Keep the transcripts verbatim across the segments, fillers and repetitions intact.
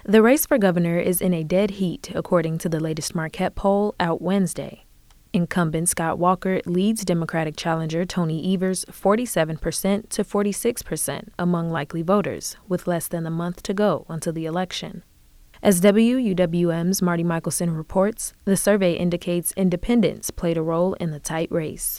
The race for governor is in a dead heat, according to the latest Marquette poll out Wednesday. Incumbent Scott Walker leads Democratic challenger Tony Evers forty-seven percent to forty-six percent among likely voters, with less than a month to go until the election. As W U W M's Marty Michelson reports, the survey indicates independents played a role in the tight race.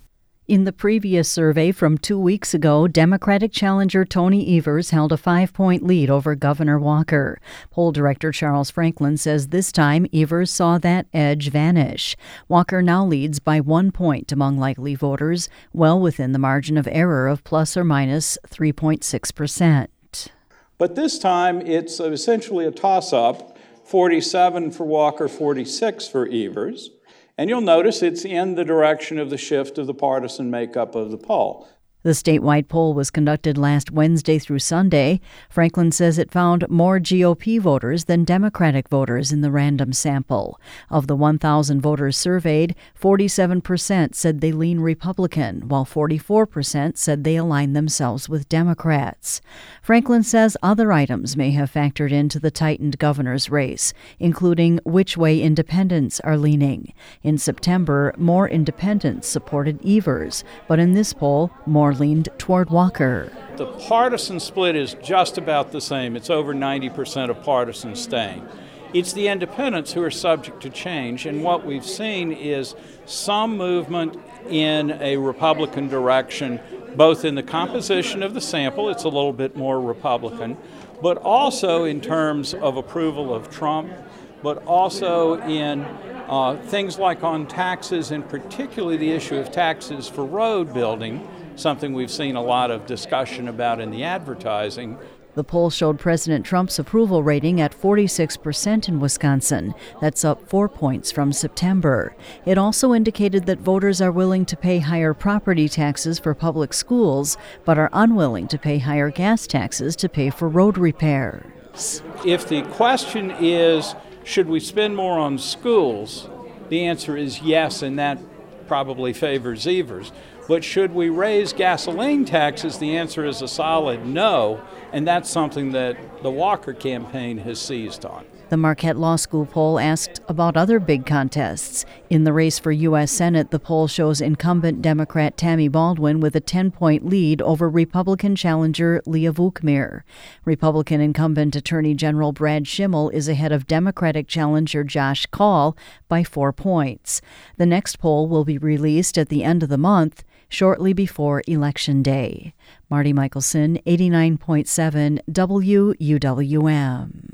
In the previous survey from two weeks ago, Democratic challenger Tony Evers held a five-point lead over Governor Walker. Poll director Charles Franklin says this time Evers saw that edge vanish. Walker now leads by one point among likely voters, well within the margin of error of plus or minus three point six percent. But this time it's essentially a toss-up, forty-seven for Walker, forty-six for Evers. And you'll notice it's in the direction of the shift of the partisan makeup of the poll. The statewide poll was conducted last Wednesday through Sunday. Franklin says it found more G O P voters than Democratic voters in the random sample. Of the one thousand voters surveyed, forty-seven percent said they lean Republican, while forty-four percent said they align themselves with Democrats. Franklin says other items may have factored into the tightened governor's race, including which way independents are leaning. In September, more independents supported Evers, but in this poll, more leaned toward Walker. The partisan split is just about the same. It's over ninety percent of partisans staying. It's the independents who are subject to change, and what we've seen is some movement in a Republican direction, both in the composition of the sample, it's a little bit more Republican, but also in terms of approval of Trump, but also in uh, things like on taxes, and particularly the issue of taxes for road building, something we've seen a lot of discussion about in the advertising. The poll showed President Trump's approval rating at forty-six percent in Wisconsin. That's up four points from September. It also indicated that voters are willing to pay higher property taxes for public schools, but are unwilling to pay higher gas taxes to pay for road repairs. If the question is, should we spend more on schools, the answer is yes, and that probably favors Evers. But should we raise gasoline taxes, the answer is a solid no, and that's something that the Walker campaign has seized on. The Marquette Law School poll asked about other big contests. In the race for U S Senate, the poll shows incumbent Democrat Tammy Baldwin with a ten-point lead over Republican challenger Leah Vukmir. Republican incumbent Attorney General Brad Schimmel is ahead of Democratic challenger Josh Kaul by four points. The next poll will be released at the end of the month, shortly before Election Day. Marty Michelson, eighty-nine point seven W U W M.